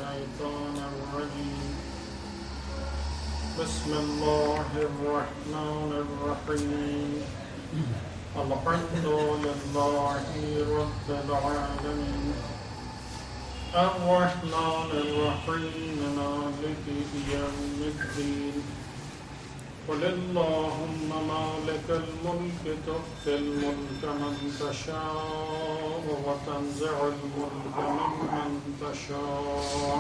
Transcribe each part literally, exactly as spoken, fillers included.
الشيطان الرجيم بسم الله الرحمن الرحيم الحمد لله رب العالمين الرحمن الرحيم مالك يوم الدين قل اللهم مالك الملك تؤتي الملك من تشاء وتنزع الملك ممن تشاء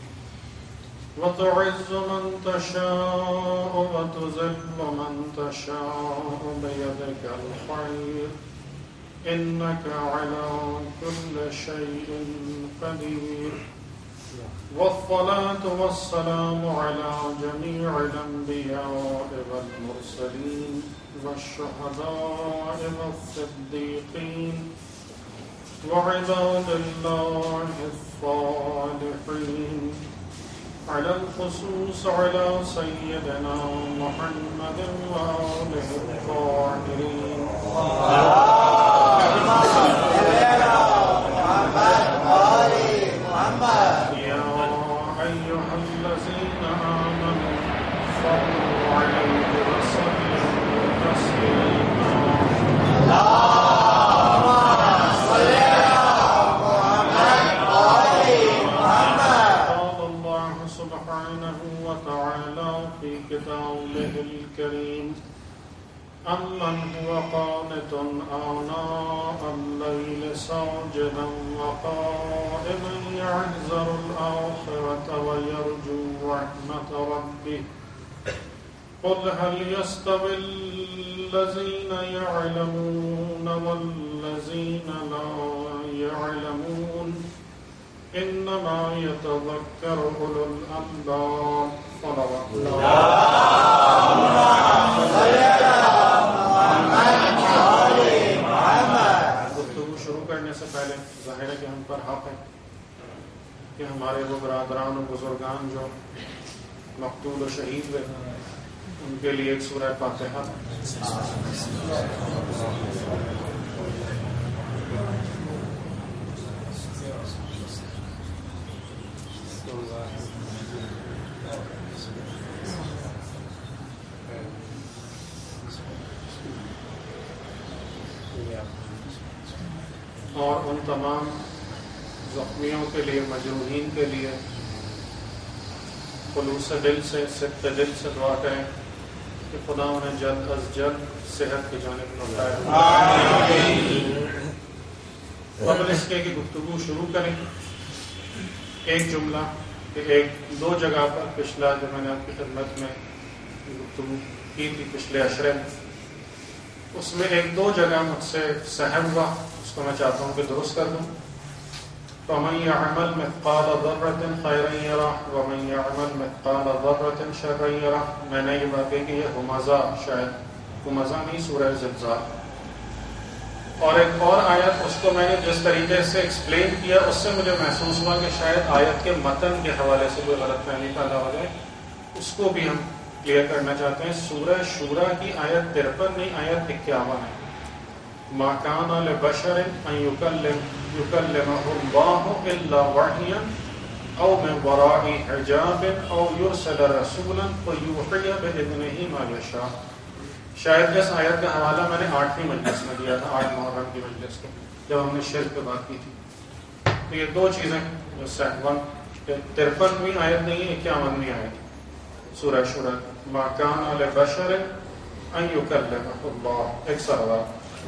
وتعز من تشاء وتذل من تشاء بيدك الخير إنك على كل شيء قدير والصلاة والسلام على جميع الأنبياء والمرسلين والشهداء والصديقين وعباد الله الصالحين على الخصوص على سيدنا محمد وآله الطاهرين كتابه الكريم أمن هو قانت آناء الليل ساجدا وقائما يحذر الآخرة ويرجو رحمة ربه قل هل يستوي الذين يعلمون والذين لا يعلمون إنما يتذكر أولو الألباب صلوات الله گفتگو شروع کرنے سے پہلے ظاہر ہے کہ ہم پر حق ہے کہ ہمارے وہ برادران و بزرگان جو مقتول و شہید ہوئے ان کے لیے ایک سورہ فاتحہ اور ان تمام زخمیوں کے لیے مجروحین کے لیے خلوص دل سے صدق دل سے دعا کریں کہ خدا انہیں جلد از جلد صحت کی جانب لوٹائے. قبل اس کے کہ گفتگو شروع کریں ایک جملہ کہ ایک دو جگہ پر پچھلا جو میں نے آپ کی خدمت میں گفتگو کی تھی پچھلے عشرے میں اس میں ایک دو جگہ مجھ سے سہم ہوا اس کو میں چاہتا ہوں کہ درست کر دوں. فَمَنْ يَعْمَلْ مِثْقَالَ ذَرَّةٍ خَيْرًا يَرَهُ وَمَنْ يَعْمَلْ مِثْقَالَ ذَرَّةٍ شَرًّا يَرَهُ. میں نے یہ بات کہی کہ یہ ہمزہ شاید ہمزہ نہیں سورہ زلزال. اور ایک اور آیت اس کو میں نے جس طریقے سے ایکسپلین کیا اس سے مجھے محسوس ہوا کہ شاید آیت کے متن کے حوالے سے کوئی غلط فہمی پیدا ہو جائے. اس کو بھی ہم کلیئر کرنا چاہتے ہیں. سورہ شورا کی آیت ترپن نہیں آیت اکیاون ہے. ما کان لبشر ان یکلمہ اللہ الا وحیا او من وراء حجاب او یرسل رسولا فیوحی باذنہ ما یشاء. شاید اس آیت کا حوالہ میں نے آٹھویں مجلس میں دیا تھا، آٹھ محرم کی مجلس کو جب ہم نے شرک پہ بات کی تھی. تو یہ دو چیزیں سہون ترپنویں آیت نہیں ہے اکیاونویں آیت سورہ شورا. ما کان لبشر ان یکلمہ اللہ. ایک سوال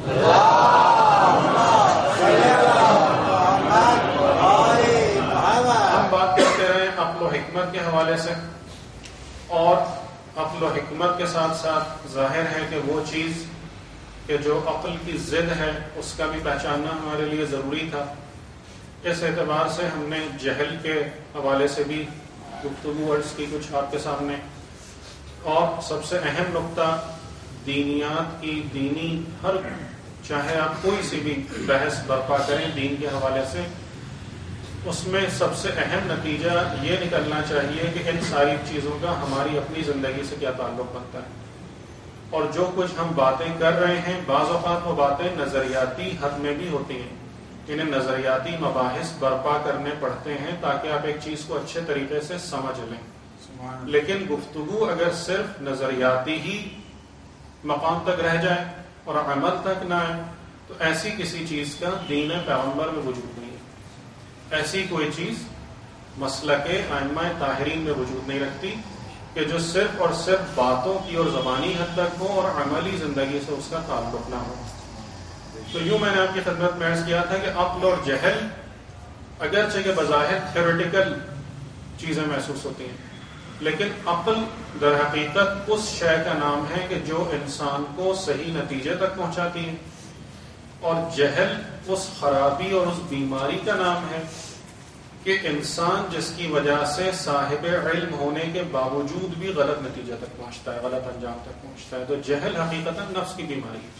ہم بات کرتے رہے عقل و حکمت کے حوالے سے اور عقل و حکمت کے ساتھ ساتھ ظاہر ہے کہ وہ چیز کہ جو عقل کی ضد ہے اس کا بھی پہچاننا ہمارے لیے ضروری تھا. اس اعتبار سے ہم نے جہل کے حوالے سے بھی گفتگو عرض کی کچھ آپ کے سامنے. اور سب سے اہم نقطہ دینیات کی دینی ہر چاہے آپ کوئی سی بھی بحث برپا کریں دین کے حوالے سے اس میں سب سے اہم نتیجہ یہ نکلنا چاہیے کہ ان ساری چیزوں کا ہماری اپنی زندگی سے کیا تعلق بنتا ہے. اور جو کچھ ہم باتیں کر رہے ہیں بعض اوقات وہ باتیں نظریاتی حد میں بھی ہوتی ہیں انہیں نظریاتی مباحث برپا کرنے پڑتے ہیں تاکہ آپ ایک چیز کو اچھے طریقے سے سمجھ لیں. لیکن گفتگو اگر صرف نظریاتی ہی مقام تک رہ جائے اور عمل تک نہ آئے تو ایسی کسی چیز کا دین پیغمبر میں وجود نہیں ہے. ایسی کوئی چیز مسلک ائمہ طاہرین میں وجود نہیں رکھتی کہ جو صرف اور صرف باتوں کی اور زبانی حد تک ہو اور عملی زندگی سے اس کا تعلق نہ ہو. تو یوں میں نے آپ کی خدمت میں عرض کیا تھا کہ عقل اور جہل اگرچہ کہ بظاہر تھیوریٹیکل چیزیں محسوس ہوتی ہیں، لیکن عقل در حقیقت اس شے کا نام ہے کہ جو انسان کو صحیح نتیجے تک پہنچاتی ہے، اور جہل اس خرابی اور اس بیماری کا نام ہے کہ انسان جس کی وجہ سے صاحب علم ہونے کے باوجود بھی غلط نتیجے تک پہنچتا ہے، غلط انجام تک پہنچتا ہے. تو جہل حقیقتاً نفس کی بیماری ہے.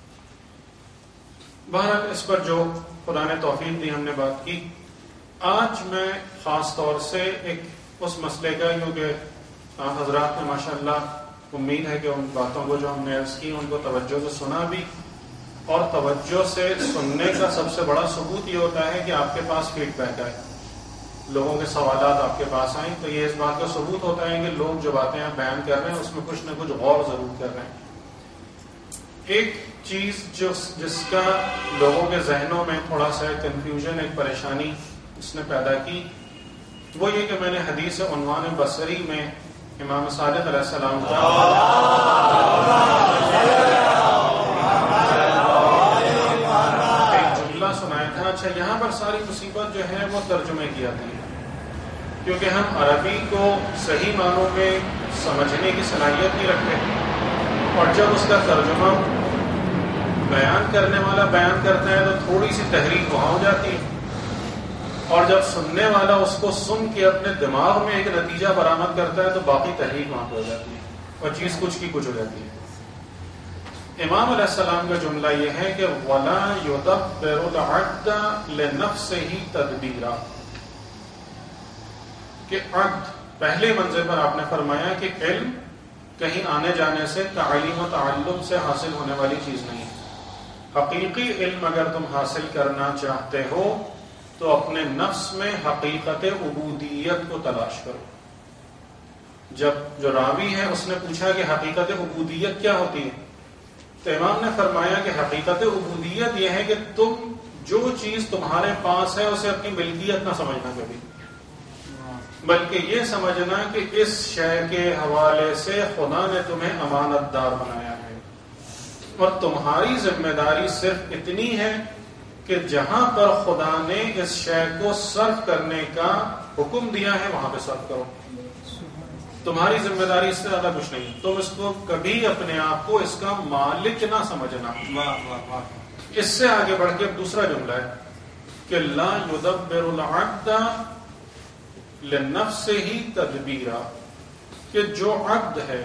بہرحال اس پر جو خدا نے توفیق دی ہم نے بات کی. آج میں خاص طور سے ایک اس مسئلے کا، کیونکہ آپ حضرات نے ماشاءاللہ امید ہے کہ ان باتوں کو جو ہم نے عرض کی ان کو توجہ سے سنا بھی، اور توجہ سے سننے کا سب سے بڑا ثبوت یہ ہوتا ہے کہ آپ کے پاس فیڈ بیک آئے، لوگوں کے سوالات آپ کے پاس آئیں، تو یہ اس بات کا ثبوت ہوتا ہے کہ لوگ جو باتیں آپ بیان کر رہے ہیں اس میں کچھ نہ کچھ غور ضرور کر رہے ہیں. ایک چیز جو جس کا لوگوں کے ذہنوں میں تھوڑا سا کنفیوژن، ایک پریشانی اس نے پیدا کی، وہ یہ کہ میں نے حدیث عنوان بصری میں امام صادق علیہ السلام کا ایک جملہ سنایا تھا. اچھا، یہاں پر ساری مصیبت جو ہے وہ ترجمے کی آتی ہے، کیونکہ ہم عربی کو صحیح معنوں میں سمجھنے کی صلاحیت نہیں رکھتے، اور جب اس کا ترجمہ بیان کرنے والا بیان کرتا ہے تو تھوڑی سی تحریک وہاں ہو جاتی ہے، اور جب سننے والا اس کو سن کے اپنے دماغ میں ایک نتیجہ برآمد کرتا ہے تو باقی تحریک وہاں پہ ہو جاتی ہے اور چیز کچھ کی کچھ ہو جاتی ہے. امام علیہ السلام کا جملہ یہ ہے کہ وَلَا يُدَبِّرُ الْعَقْدَ لِنَفْسِهِ تَدْبِيرًا، کہ عقد پہلے منزل پر آپ نے فرمایا کہ علم کہیں آنے جانے سے، تعلیم و تعلم سے حاصل ہونے والی چیز نہیں ہے. حقیقی علم اگر تم حاصل کرنا چاہتے ہو تو اپنے نفس میں حقیقت عبودیت کو تلاش کرو. جب جو راوی ہے اس نے پوچھا کہ حقیقت عبودیت کیا ہوتی ہے، تو امام نے فرمایا کہ حقیقت عبودیت یہ ہے کہ تم جو چیز تمہارے پاس ہے اسے اپنی ملکیت نہ سمجھنا کبھی، بلکہ یہ سمجھنا کہ اس شے کے حوالے سے خدا نے تمہیں امانت دار بنایا ہے، اور تمہاری ذمہ داری صرف اتنی ہے کہ جہاں پر خدا نے اس شے کو صرف کرنے کا حکم دیا ہے وہاں پہ صرف کرو. تمہاری ذمہ داری اس سے زیادہ کچھ نہیں. تم اس کو کبھی اپنے آپ کو اس کا مالک نہ سمجھنا. اس سے آگے بڑھ کے دوسرا جملہ ہے کہ لا يدبر العقد لنفسه تدبیرا، کہ جو عبد ہے،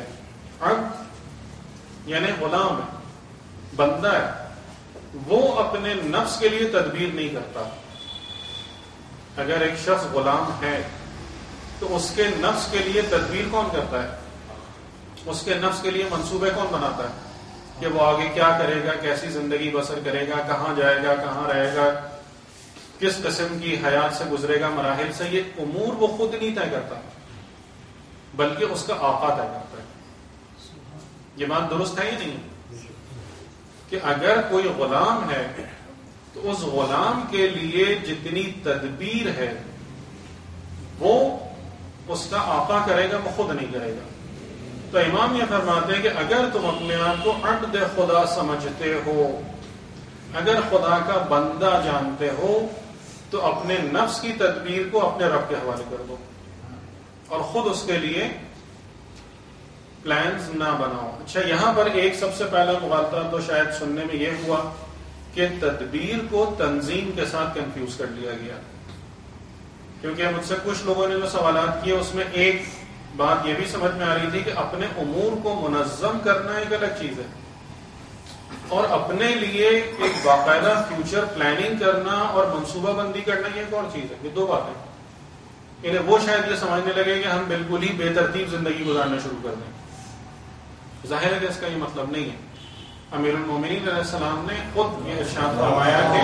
عبد یعنی غلام ہے، بندہ ہے، وہ اپنے نفس کے لیے تدبیر نہیں کرتا. اگر ایک شخص غلام ہے تو اس کے نفس کے لیے تدبیر کون کرتا ہے؟ اس کے نفس کے لیے منصوبے کون بناتا ہے کہ وہ آگے کیا کرے گا، کیسی زندگی بسر کرے گا، کہاں جائے گا، کہاں رہے گا، کس قسم کی حیات سے گزرے گا، مراحل سے. یہ امور وہ خود نہیں طے کرتا بلکہ اس کا آقا طے کرتا ہے. یہ بات درست ہے یا نہیں کہ اگر کوئی غلام ہے تو اس غلام کے لیے جتنی تدبیر ہے وہ اس کا آقا کرے گا، وہ خود نہیں کرے گا. تو امام یہ فرماتے ہیں کہ اگر تم اپنے آپ کو عبد خدا سمجھتے ہو، اگر خدا کا بندہ جانتے ہو، تو اپنے نفس کی تدبیر کو اپنے رب کے حوالے کر دو اور خود اس کے لیے پلانز نہ بناؤ. اچھا، یہاں پر ایک سب سے پہلا مغالطہ تو شاید سننے میں یہ ہوا کہ تدبیر کو تنظیم کے ساتھ کنفیوز کر لیا گیا، کیونکہ مجھ سے کچھ لوگوں نے جو سوالات کیے اس میں ایک بات یہ بھی سمجھ میں آ رہی تھی کہ اپنے امور کو منظم کرنا ایک الگ چیز ہے، اور اپنے لیے ایک باقاعدہ فیوچر پلاننگ کرنا اور منصوبہ بندی کرنا یہ ایک اور چیز ہے. یہ دو باتیں. یعنی وہ شاید یہ سمجھنے لگے کہ ہم بالکل ہی بے ترتیب زندگی گزارنا شروع کر دیں. ظاہر ہے کہ اس کا یہ مطلب نہیں ہے. امیر المومنین علیہ السلام نے خود یہ ارشاد فرمایا کہ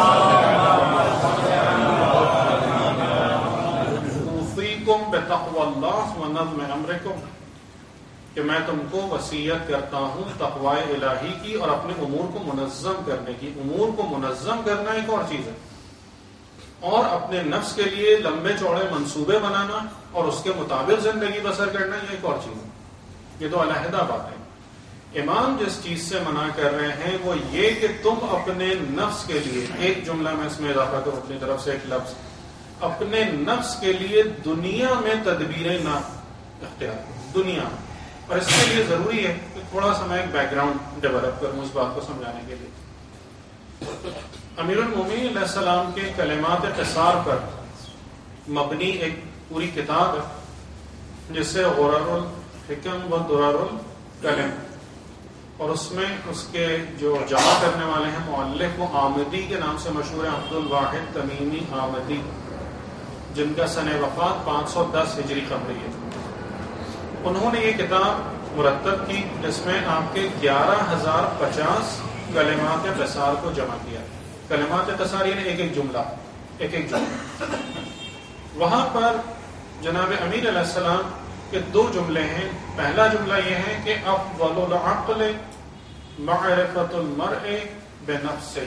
اوصیکم بتقوی اللہ ونظم امرکم، کہ میں تم کو وصیت کرتا ہوں تقوی الہی کی اور اپنے امور کو منظم کرنے کی۔ امور کو منظم کرنا ایک اور چیز ہے، اور اپنے نفس کے لیے لمبے چوڑے منصوبے بنانا اور اس کے مطابق زندگی بسر کرنا یہ ایک اور چیز ہے۔ یہ تو علیحدہ بات ہے۔ امام جس چیز سے منع کر رہے ہیں وہ یہ کہ تم اپنے نفس کے لیے، ایک جملہ میں اس میں اضافہ کروں اپنی طرف سے ایک لفظ، اپنے نفس کے لیے دنیا میں تدبیریں نہ اختیار کرو، دنیا میں۔ اور اس کے لیے ضروری ہے کہ تھوڑا سا میں ایک بیک گراؤنڈ ڈیولپ کروں اس بات کو سمجھانے کے لیے۔ امیر المومنین علیہ السلام کے کلمات قصار پر مبنی ایک پوری کتاب ہے جس سے غرر الحکم و درر الکلم، اور اس میں اس کے جو جمع کرنے والے ہیں مؤلف وہ آمدی کے نام سے مشہور ہیں، عبد الواحد تمیمی آمدی، جن کا سن وفات پانچ سو دس ہجری قمری ہے۔ انہوں نے یہ کتاب مرتب کی جس میں آپ کے گیارہ ہزار پچاس کلمات قصار کو جمع کیا۔ کلمات قصار یعنی ایک ایک جملہ ایک ایک جملہ وہاں پر جناب امیر علیہ السلام کے دو جملے ہیں۔ پہلا جملہ یہ ہے کہ افضل العقل معرفت المرء بنفسہ،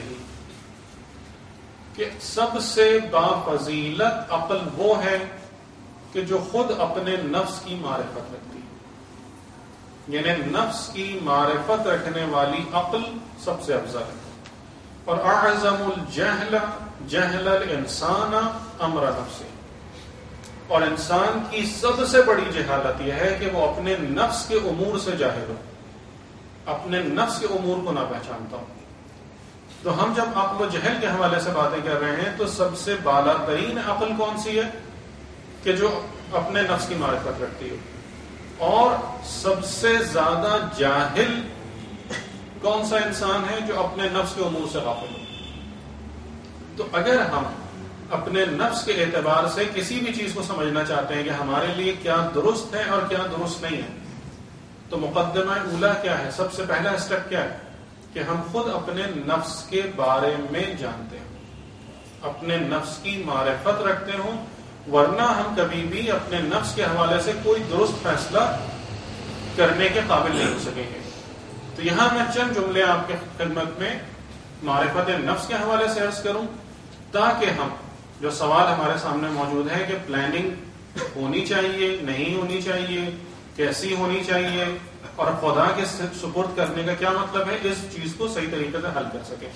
کہ سب سے بافضیلت عقل وہ ہے کہ جو خود اپنے نفس کی معرفت رکھتی ہے، یعنی نفس کی معرفت رکھنے والی عقل سب سے افضل ہے۔ اور اعظم الجہل جہل الانسان امر نفسہ، اور انسان کی سب سے بڑی جہالت یہ ہے کہ وہ اپنے نفس کے امور سے جاہل ہو، اپنے نفس کے امور کو نہ پہچانتا ہو۔ تو ہم جب عقل و جہل کے حوالے سے باتیں کر رہے ہیں تو سب سے بالا ترین عقل کون سی ہے کہ جو اپنے نفس کی معرفت رکھتی ہو، اور سب سے زیادہ جاہل کون سا انسان ہے جو اپنے نفس کے امور سے غافل ہو۔ تو اگر ہم اپنے نفس کے اعتبار سے کسی بھی چیز کو سمجھنا چاہتے ہیں کہ ہمارے لیے کیا درست ہے اور کیا درست نہیں ہے، تو مقدمہ اولا کیا ہے؟ سب سے پہلا اسٹیپ کیا ہے کہ ہم خود اپنے نفس کے بارے میں جانتے ہیں، اپنے نفس کی معرفت رکھتے ہوں، ورنہ ہم کبھی بھی اپنے نفس کے حوالے سے کوئی درست فیصلہ کرنے کے قابل نہیں ہو سکیں گے۔ تو یہاں میں چند جملے آپ کی خدمت میں معرفت نفس کے حوالے سے عرض کروں تاکہ ہم جو سوال ہمارے سامنے موجود ہے کہ پلاننگ ہونی چاہیے نہیں ہونی چاہیے، کیسی ہونی چاہیے، اور خدا کے سپرد کرنے کا کیا مطلب ہے، اس چیز کو صحیح طریقے سے حل کر سکیں۔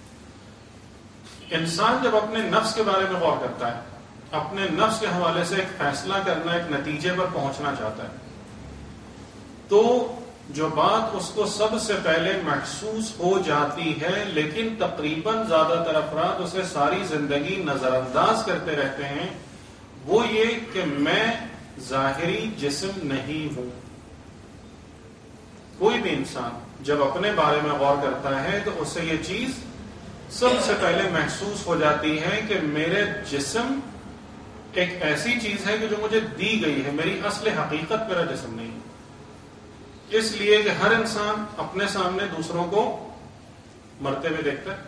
انسان جب اپنے نفس کے بارے میں غور کرتا ہے، اپنے نفس کے حوالے سے ایک فیصلہ کرنا، ایک نتیجے پر پہنچنا چاہتا ہے، تو جو بات اس کو سب سے پہلے محسوس ہو جاتی ہے لیکن تقریباً زیادہ تر افراد اسے ساری زندگی نظر انداز کرتے رہتے ہیں، وہ یہ کہ میں ظاہری جسم نہیں ہوں۔ کوئی بھی انسان جب اپنے بارے میں غور کرتا ہے تو اسے یہ چیز سب سے پہلے محسوس ہو جاتی ہے کہ میرے جسم ایک ایسی چیز ہے کہ جو مجھے دی گئی ہے، میری اصل حقیقت میرا جسم نہیں ہے۔ اس لیے کہ ہر انسان اپنے سامنے دوسروں کو مرتے ہوئے دیکھتا ہے،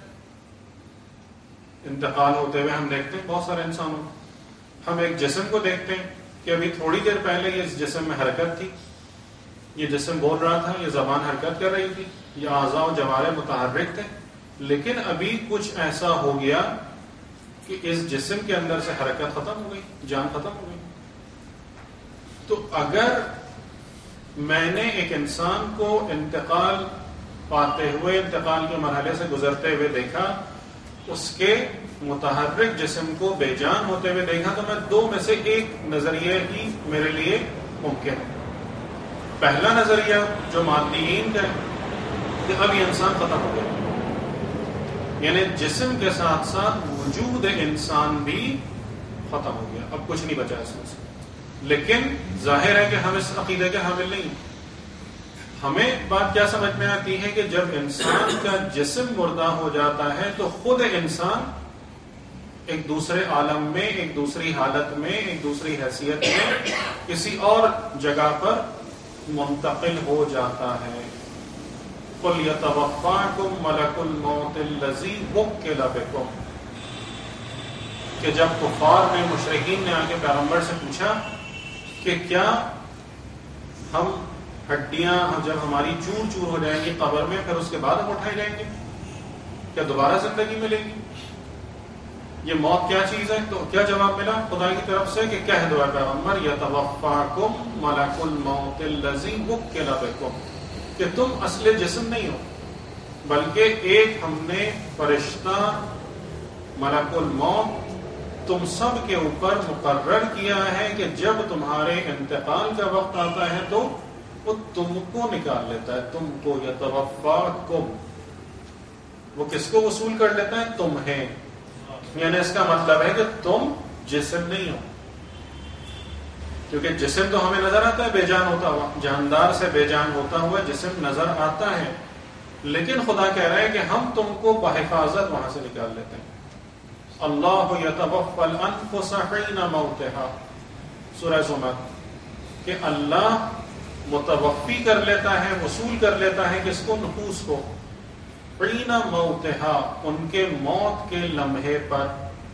انتقال ہوتے ہوئے ہم دیکھتے ہیں بہت سارے انسانوں کو۔ ہم ایک جسم کو دیکھتے ہیں کہ ابھی تھوڑی دیر پہلے یہ اس جسم میں حرکت تھی، یہ جسم بول رہا تھا، یہ زبان حرکت کر رہی تھی، یہ اعضاء و جوارح متحرک تھے، لیکن ابھی کچھ ایسا ہو گیا کہ اس جسم کے اندر سے حرکت ختم ہو گئی، جان ختم ہو گئی۔ تو اگر میں نے ایک انسان کو انتقال پاتے ہوئے، انتقال کے مرحلے سے گزرتے ہوئے دیکھا، اس کے متحرک جسم کو بے جان ہوتے ہوئے دیکھا، تو میں دو میں سے ایک نظریہ ہی میرے لیے ممکن ہے۔ پہلا نظریہ جو مادیین کا ہے کہ اب یہ انسان ختم ہو گیا، یعنی جسم کے ساتھ ساتھ وجود انسان بھی ختم ہو گیا، اب کچھ نہیں بچا اس میں سے۔ لیکن ظاہر ہے کہ ہم اس عقیدے کے حامل نہیں ہیں۔ ہمیں بات کیا سمجھ میں آتی ہے کہ جب انسان کا جسم مردہ ہو جاتا ہے تو خود انسان ایک دوسرے عالم میں، ایک دوسری حالت میں، ایک دوسری حیثیت میں کسی اور جگہ پر منتقل ہو جاتا ہے۔ قل یتوفاکم ملک الموت الذی وکل بکم، کہ جب کفار نے مشرکین نے آ کے پیغمبر سے پوچھا کہ کیا ہم ہڈیاں جب ہماری چور چور ہو جائیں گی قبر میں پھر اس کے بعد ہم اٹھائے جائیں گے، کیا دوبارہ زندگی ملے گی؟ یہ موت کیا چیز ہے؟ تو کیا جواب ملا خدا کی طرف سے کہ کہہ دو اے پیغمبر یتوفاکم ملک الموت الذی وکل بکم، کہ تم اصل جسم نہیں ہو بلکہ ایک ہم نے فرشتہ ملک الموت تم سب کے اوپر مقرر کیا ہے کہ جب تمہارے انتقال کا وقت آتا ہے تو وہ تم کو نکال لیتا ہے، تم کو یتوفاکم، وہ کس کو وصول کر لیتا ہے؟ تمہیں، یعنی اس کا مطلب ہے کہ تم جسم نہیں ہو، کیونکہ جسم تو ہمیں نظر آتا ہے بے جان ہوتا ہوا، جاندار سے بے جان ہوتا ہوا جسم نظر آتا ہے، لیکن خدا کہہ رہا ہے کہ ہم تم کو بحفاظت وہاں سے نکال لیتے ہیں۔ اللہ یتوفی الانفس حین موتها، سورہ زمر، کہ اللہ متوفی کر لیتا ہے، وصول کر لیتا ہے کس کو؟ نفوس کو، حین موتها، ان کے موت کے لمحے پر،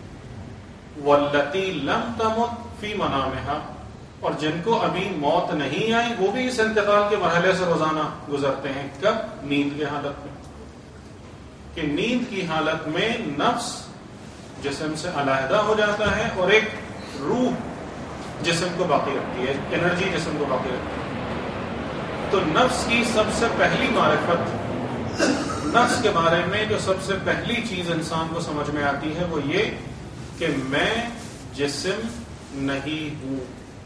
واللتی لم تمت فی منامها، اور جن کو ابھی موت نہیں آئی وہ بھی اس انتقال کے مرحلے سے روزانہ گزرتے ہیں۔ کب؟ نیند کی حالت میں، کہ نیند کی حالت میں نفس جسم سے علیحدہ ہو جاتا ہے اور ایک روح جسم کو باقی رکھتی ہے، انرجی جسم کو باقی رکھتی ہے۔ تو نفس کی سب سے پہلی معرفت، نفس کے بارے میں جو سب سے پہلی چیز انسان کو سمجھ میں آتی ہے وہ یہ کہ میں جسم نہیں ہوں،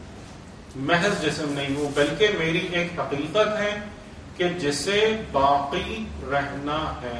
محض جسم نہیں ہوں، بلکہ میری ایک حقیقت ہے کہ جسے باقی رہنا ہے،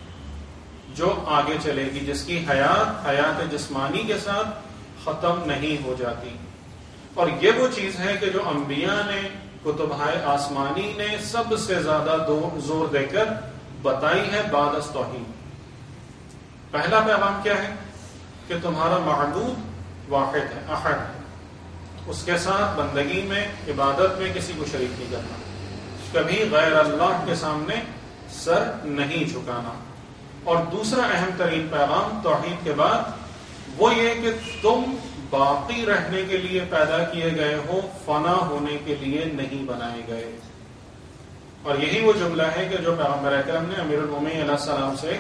جو آگے چلے گی، جس کی حیات حیات جسمانی کے ساتھ ختم نہیں ہو جاتی۔ اور یہ وہ چیز ہے کہ جو انبیاء نے، کتبۂ آسمانی نے سب سے زیادہ زور دے کر بتائی ہے بعد از توحید۔ پہلا پیغام کیا ہے؟ کہ تمہارا معبود واحد ہے، احد ہے، اس کے ساتھ بندگی میں، عبادت میں کسی کو شریک نہیں کرنا، کبھی غیر اللہ کے سامنے سر نہیں جھکانا۔ اور دوسرا اہم ترین پیغام توحید کے بعد وہ یہ کہ تم باقی رہنے کے لیے پیدا کیے گئے ہو، فنا ہونے کے لیے نہیں بنائے گئے۔ اور یہی وہ جملہ ہے کہ جو پیغمبر اکرم نے امیر المومنین علیہ السلام سے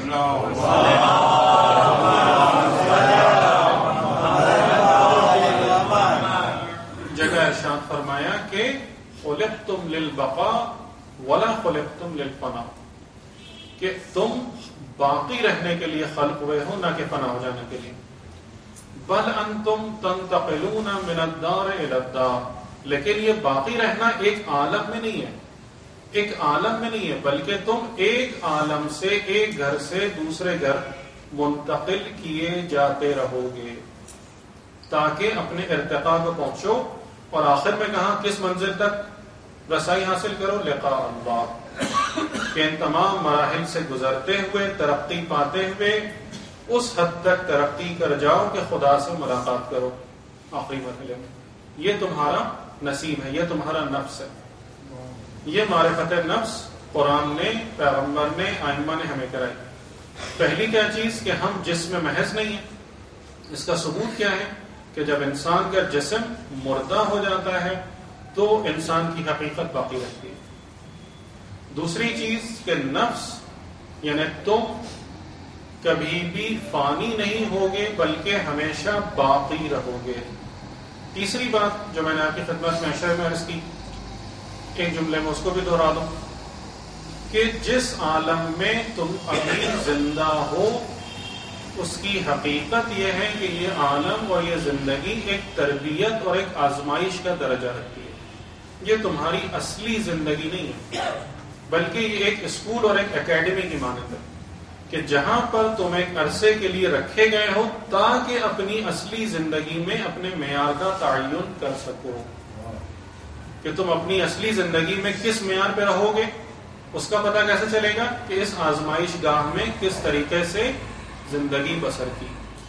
جگہ ارشاد فرمایا کہ خلقتم للبقاء ولا خلقتم للفنا، کہ تم باقی رہنے کے لیے خلق ہوئے ہو، نہ کہ فنا ہو جانے کے لیے۔ بل انتم تنتقلون من الدار الى الدار، لیکن یہ باقی رہنا ایک عالم میں نہیں ہے، ایک عالم میں نہیں ہے، بلکہ تم ایک عالم سے، ایک گھر سے دوسرے گھر منتقل کیے جاتے رہو گے تاکہ اپنے ارتقاء کو پہنچو، اور آخر میں کہاں، کس منزل تک رسائی حاصل کرو؟ لقاء اللہ، کہ ان تمام مراحل سے گزرتے ہوئے، ترقی پاتے ہوئے اس حد تک ترقی کر جاؤ کہ خدا سے ملاقات کرو آخری مرحلے میں۔ یہ تمہارا نصیب ہے، یہ تمہارا نفس ہے۔ یہ معرفت نفس قرآن نے، پیغمبر نے، ائمہ نے ہمیں کرائی۔ پہلی کیا چیز کہ ہم جسم محض نہیں ہیں۔ اس کا ثبوت کیا ہے کہ جب انسان کا جسم مردہ ہو جاتا ہے تو انسان کی حقیقت باقی رہتی ہے۔ دوسری چیز کہ نفس یعنی تم کبھی بھی فانی نہیں ہوگے بلکہ ہمیشہ باقی رہو گے۔ تیسری بات جو میں نے آپ کی خدمت میں اشارے میں عرض کی، ایک جملے میں اس کو بھی دہرا دوں کہ جس عالم میں تم ابھی زندہ ہو اس کی حقیقت یہ ہے کہ یہ عالم اور یہ زندگی ایک تربیت اور ایک آزمائش کا درجہ رکھتی ہے۔ یہ تمہاری اصلی زندگی نہیں ہے بلکہ یہ ایک اسکول اور ایک اکیڈمی کی مانند ہے کہ جہاں پر تم ایک عرصے کے لیے رکھے گئے ہو تاکہ اپنی اصلی زندگی میں اپنے معیار کا تعین کر سکو، کہ تم اپنی اصلی زندگی میں کس معیار پہ رہو گے اس کا پتہ کیسے چلے گا کہ اس آزمائش گاہ میں کس طریقے سے زندگی بسر کی،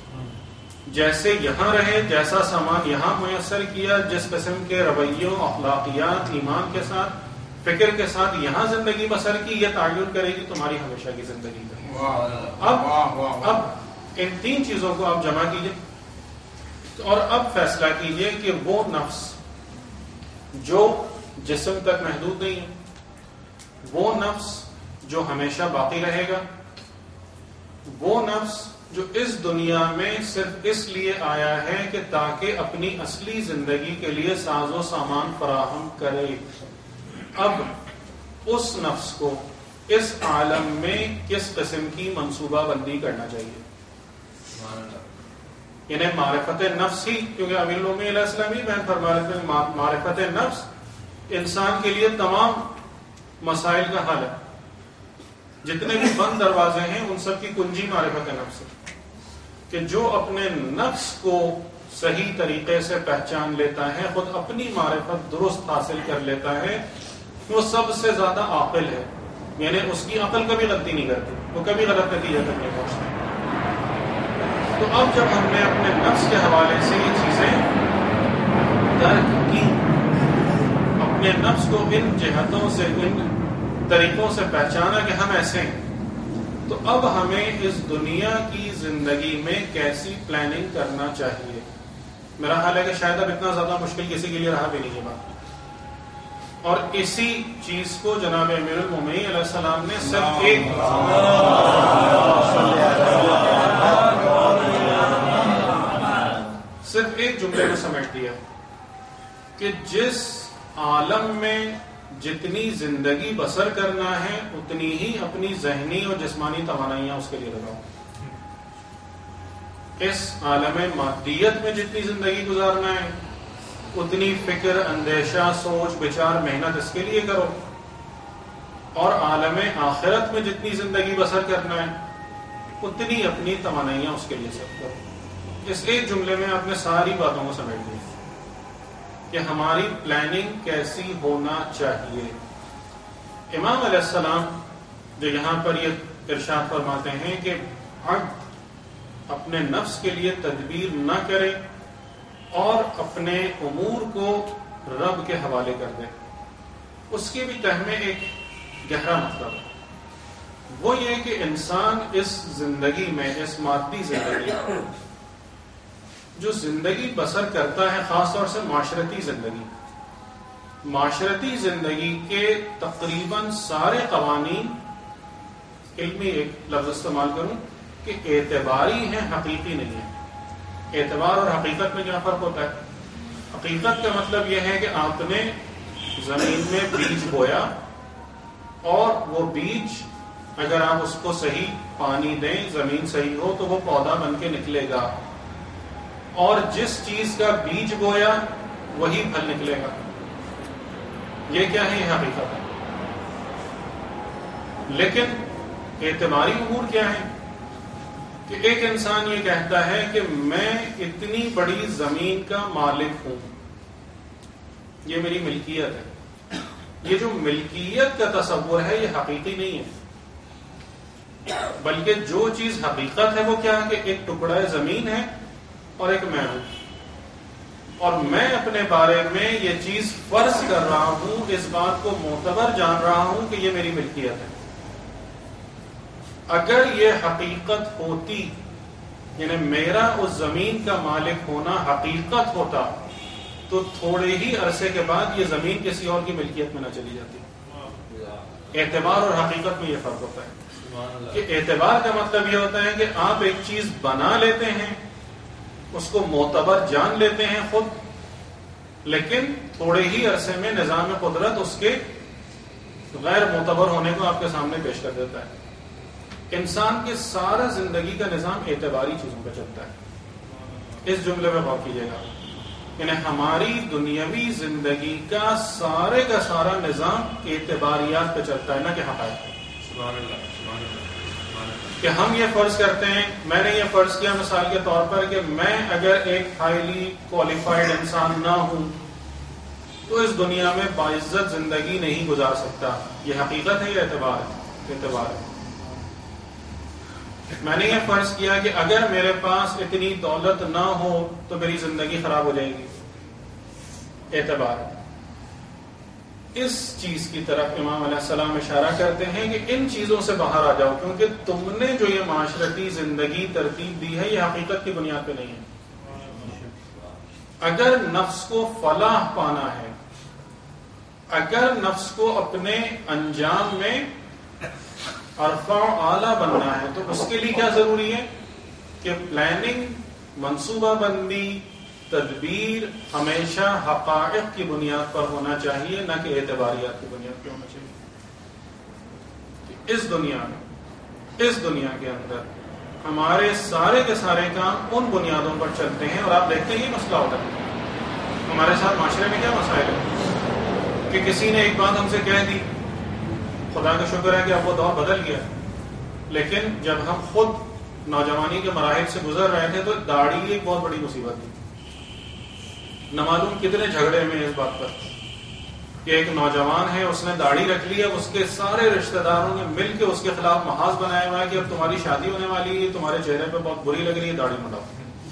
جیسے یہاں رہے، جیسا سامان یہاں میسر کیا، جس قسم کے رویوں، اخلاقیات، ایمان کے ساتھ فکر کے ساتھ یہاں زندگی بسر کی، یہ تعین کرے گی تمہاری ہمیشہ کی زندگی کا۔ اب اب ان تین چیزوں کو آپ جمع کیجئے اور اب فیصلہ کیجئے کہ وہ نفس جو جسم تک محدود نہیں ہے، وہ نفس جو ہمیشہ باقی رہے گا، وہ نفس جو اس دنیا میں صرف اس لیے آیا ہے کہ تاکہ اپنی اصلی زندگی کے لیے ساز و سامان فراہم کرے، اب اس نفس کو اس عالم میں کس قسم کی منصوبہ بندی کرنا چاہیے؟ یعنی معرفت نفس ہی، کیونکہ امیر المومنین علیہ السلام ہی بیان فرما رہے تھے معرفت نفس انسان کے لیے تمام مسائل کا حل ہے، جتنے بھی بند دروازے ہیں ان سب کی کنجی معرفت نفس ہے، کہ جو اپنے نفس کو صحیح طریقے سے پہچان لیتا ہے، خود اپنی معرفت درست حاصل کر لیتا ہے، وہ سب سے زیادہ عاقل ہے، یعنی اس کی عقل کبھی غلطی نہیں کرتی، وہ کبھی غلط نتیجہ تک نہیں پہنچتا۔ تو اب جب ہم نے اپنے نفس کے حوالے سے یہ چیزیں درک کی، اپنے نفس کو ان جہتوں سے، ان طریقوں سے پہچانا کہ ہم ایسے ہیں، تو اب ہمیں اس دنیا کی زندگی میں کیسی پلاننگ کرنا چاہیے۔ میرا خیال ہے کہ شاید اب اتنا زیادہ مشکل کسی کے لیے رہا بھی نہیں ہے بات، اور اسی چیز کو جناب امیر المومنین علیہ السلام نے صرف ایک صرف ایک جملے میں سمیٹ دیا کہ جس عالم میں جتنی زندگی بسر کرنا ہے اتنی ہی اپنی ذہنی اور جسمانی توانائیاں اس کے لیے لگاؤ۔ اس عالم مادیت میں جتنی زندگی گزارنا ہے اتنی فکر، اندیشہ، سوچ، بچار، محنت اس کے لیے کرو، اور عالم آخرت میں جتنی زندگی بسر کرنا ہے اتنی اپنی توانائیاں اس کے لیے سب کرو۔ اس ایک جملے میں آپ نے ساری باتوں کو سمیٹ دیا کہ ہماری پلاننگ کیسی ہونا چاہیے۔ امام علیہ السلام جو یہاں پر یہ ارشاد فرماتے ہیں کہ عبد اپنے نفس کے لیے تدبیر نہ کرے اور اپنے امور کو رب کے حوالے کر دے، اس کی بھی تہ میں ایک گہرا مطلب ہے، وہ یہ کہ انسان اس زندگی میں، اس مادی زندگی جو زندگی بسر کرتا ہے، خاص طور سے معاشرتی زندگی، معاشرتی زندگی کے تقریباً سارے قوانین، علمی ایک لفظ استعمال کروں کہ اعتباری ہیں، حقیقی نہیں ہے۔ اعتبار اور حقیقت میں کیا فرق ہوتا ہے؟ حقیقت کا مطلب یہ ہے کہ آپ نے زمین میں بیج بویا اور وہ بیج اگر آپ اس کو صحیح پانی دیں، زمین صحیح ہو تو وہ پودا بن کے نکلے گا، اور جس چیز کا بیج بویا وہی پھل نکلے گا۔ یہ کیا ہے؟ یہ حقیقت ہے۔ لیکن اعتباری امور کیا ہے کہ ایک انسان یہ کہتا ہے کہ میں اتنی بڑی زمین کا مالک ہوں، یہ میری ملکیت ہے۔ یہ جو ملکیت کا تصور ہے یہ حقیقی نہیں ہے، بلکہ جو چیز حقیقت ہے وہ کیا ہے کہ ایک ٹکڑا زمین ہے اور ایک میں ہوں، اور میں اپنے بارے میں یہ چیز فرض کر رہا ہوں، اس بات کو معتبر جان رہا ہوں کہ یہ میری ملکیت ہے۔ اگر یہ حقیقت ہوتی، یعنی میرا اس زمین کا مالک ہونا حقیقت ہوتا، تو تھوڑے ہی عرصے کے بعد یہ زمین کسی اور کی ملکیت میں نہ چلی جاتی۔ اعتبار اور حقیقت میں یہ فرق ہوتا ہے کہ اعتبار کا مطلب یہ ہوتا ہے کہ آپ ایک چیز بنا لیتے ہیں، اس کو معتبر جان لیتے ہیں خود، لیکن تھوڑے ہی عرصے میں نظام قدرت اس کے غیر معتبر ہونے کو آپ کے سامنے پیش کر دیتا ہے۔ انسان کے سارا زندگی کا نظام اعتباری چیزوں پہ چلتا ہے۔ اس جملے میں غور کیجیے گا، یعنی ہماری دنیاوی زندگی کا سارے کا سارا نظام اعتباریات پہ چلتا ہے، نہ کہ حقائق۔ سبحان اللہ، سبحان اللہ، کہ ہم یہ فرض کرتے ہیں، میں نے یہ فرض کیا مثال کے طور پر کہ میں اگر ایک ہائیلی کوالیفائڈ انسان نہ ہوں تو اس دنیا میں باعزت زندگی نہیں گزار سکتا۔ یہ حقیقت ہے یا اعتبار ہے؟ اعتبار ہے۔ میں نے یہ فرض کیا کہ اگر میرے پاس اتنی دولت نہ ہو تو میری زندگی خراب ہو جائے گی، اعتبار ہے۔ اس چیز کی طرف امام علیہ السلام اشارہ کرتے ہیں کہ ان چیزوں سے باہر آ جاؤ، کیونکہ تم نے جو یہ معاشرتی زندگی ترتیب دی ہے یہ حقیقت کی بنیاد پہ نہیں ہے۔ اگر نفس کو فلاح پانا ہے، اگر نفس کو اپنے انجام میں ارفع و اعلیٰ بننا ہے تو اس کے لیے کیا ضروری ہے کہ پلاننگ، منصوبہ بندی، تدبیر ہمیشہ حقائق کی بنیاد پر ہونا چاہیے، نہ کہ اعتباریات کی بنیاد پر ہونا چاہیے۔ اس دنیا میں، اس دنیا کے اندر ہمارے سارے کے سارے کام ان بنیادوں پر چلتے ہیں، اور آپ دیکھتے ہیں یہ مسئلہ ہوتا ہے ہمارے ساتھ معاشرے میں۔ کیا مسائل ہے کہ کسی نے ایک بات ہم سے کہہ دی، خدا کا شکر ہے کہ اب وہ دور بدل گیا، لیکن جب ہم خود نوجوانی کے مراحل سے گزر رہے تھے تو داڑھی ایک بہت بڑی مصیبت تھی۔ نہ معلوم کتنے جھگڑے میں اس بات پر کہ ایک نوجوان ہے، اس نے داڑھی رکھ لی ہے، اس کے سارے رشتہ داروں نے مل کے اس کے خلاف محاذ بنایا ہوا ہے کہ اب تمہاری شادی ہونے والی ہے، تمہارے چہرے پہ بہت بری لگ رہی ہے، داڑھی مٹاؤ۔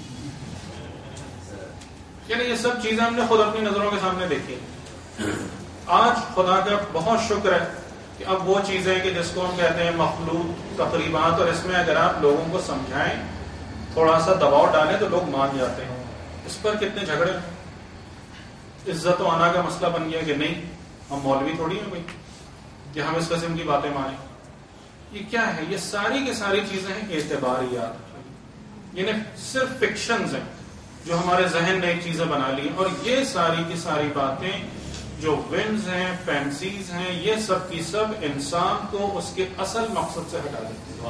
یعنی یہ سب چیزیں ہم نے خود اپنی نظروں کے سامنے دیکھی۔ آج خدا کا بہت شکر ہے کہ اب وہ چیزیں کہ جس کو ہم کہتے ہیں مخلوط تقریبات، اور اس میں اگر آپ لوگوں کو سمجھائیں، تھوڑا سا دباؤ ڈالیں تو لوگ مان جاتے ہیں۔ اس پر کتنے جھگڑے، عزت و انا کا مسئلہ بن گیا کہ نہیں ہم مولوی تھوڑی ہیں بھائی کہ ہم اس قسم کی باتیں مانیں۔ یہ کیا ہے؟ یہ ساری کی ساری چیزیں ہیں اعتباریات، یعنی صرف فکشنز ہیں جو ہمارے ذہن نے ایک چیزیں بنا لی، اور یہ ساری کی ساری باتیں جو ونڈز ہیں، فینسیز ہیں، یہ سب کی سب انسان کو اس کے اصل مقصد سے ہٹا دیتی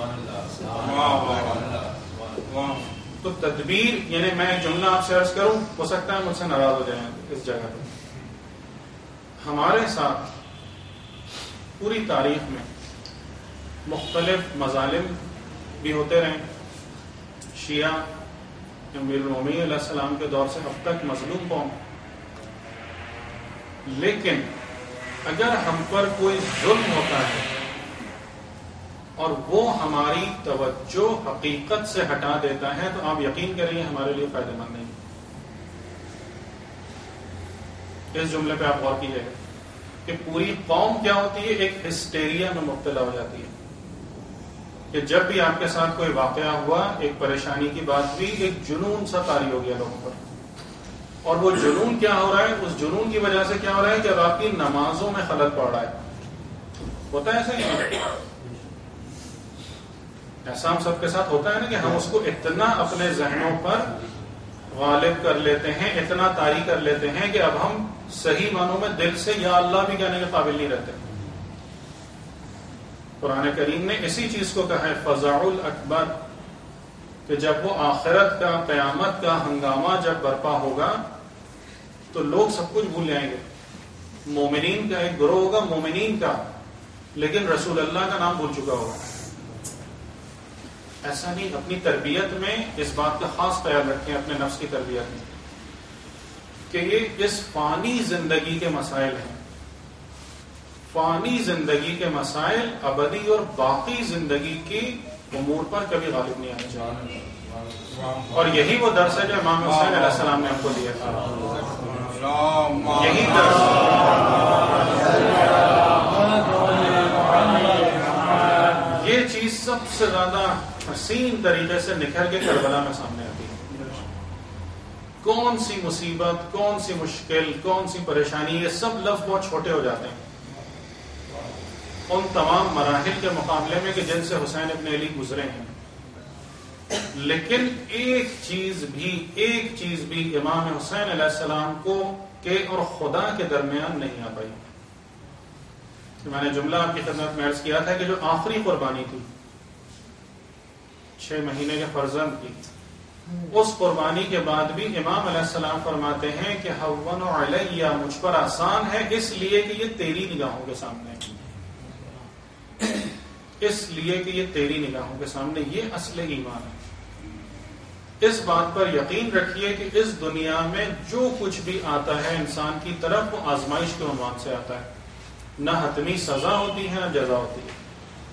ہیں۔ تو تدبیر، یعنی میں ایک جملہ آپ سے عرض کروں، ہو سکتا ہے مجھ سے ناراض ہو جائیں اس جگہ پہ، ہمارے ساتھ پوری تاریخ میں مختلف مظالم بھی ہوتے رہے۔ شیعہ امیر المومنین علیہ السلام کے دور سے اب تک مظلوم قوم، لیکن اگر ہم پر کوئی ظلم ہوتا ہے اور وہ ہماری توجہ حقیقت سے ہٹا دیتا ہے تو آپ یقین کریں ہمارے لیے فائدہ مند نہیں۔ اس جملے پہ آپ غور کیجیے گا کہ پوری قوم کیا ہوتی ہے، ایک ہسٹیریا میں مبتلا ہو جاتی ہے کہ جب بھی آپ کے ساتھ کوئی واقعہ ہوا، ایک پریشانی کی بات ہوئی، ایک جنون سا طاری ہو گیا لوگوں پر، اور وہ جنون کیا ہو رہا ہے، اس جنون کی وجہ سے کیا ہو رہا ہے کہ اب آپ کی نمازوں میں خلل پڑ رہا ہے۔ ہوتا ہے ایسا ہی، ایسا ہم سب کے ساتھ ہوتا ہے نا کہ ہم اس کو اتنا اپنے ذہنوں پر غالب کر لیتے ہیں، اتنا طاری کر لیتے ہیں کہ اب ہم صحیح معنوں میں دل سے یا اللہ بھی کہنے کے قابل نہیں رہتے۔ قرآن کریم نے اسی چیز کو کہا ہے فزع الاکبر، کہ جب وہ آخرت کا، قیامت کا ہنگامہ جب برپا ہوگا تو لوگ سب کچھ بھول جائیں گے۔ مومنین کا ایک گروہ ہوگا، مومنین کا، لیکن رسول اللہ کا نام بھول چکا ہوگا۔ ایسا نہیں، اپنی تربیت میں اس بات کا خاص خیال رکھیں، اپنے نفس کی تربیت میں، کہ یہ اس فانی زندگی کے مسائل ہیں۔ فانی زندگی کے مسائل ابدی اور باقی زندگی کی امور پر کبھی غالب نہیں آنے چاہیے، اور یہی وہ درس ہے جو امام حسین علیہ السلام نے ہم کو دیا تھا۔ یہی درس یہ چیز سب سے زیادہ حسین طریقے سے نکھر کے کربلا میں سامنے آتی ہے۔ کون سی مصیبت، کون سی مشکل، کون سی پریشانی، یہ سب لفظ بہت چھوٹے ہو جاتے ہیں ان تمام مراحل کے مقابلے میں کہ جن سے حسین ابن علی گزرے ہیں۔ لیکن ایک چیز بھی ایک چیز بھی امام حسین علیہ السلام کو کے اور خدا کے درمیان نہیں آ پائی۔ میں نے جملہ آپ کی خدمت میں عرض کیا تھا کہ جو آخری قربانی تھی چھ مہینے کے فرزند کی، اس قربانی کے بعد بھی امام علیہ السلام فرماتے ہیں کہ ہون علیہ، مجھ پر آسان ہے اس لیے کہ یہ تیری نگاہوں کے سامنے ہے، اس لیے کہ یہ تیری نگاہوں کے سامنے، یہ اصل ایمان ہے۔ اس بات پر یقین رکھیے کہ اس دنیا میں جو کچھ بھی آتا ہے انسان کی طرف، وہ آزمائش کے عنوان سے آتا ہے، نہ حتمی سزا ہوتی ہے نہ جزا ہوتی ہے۔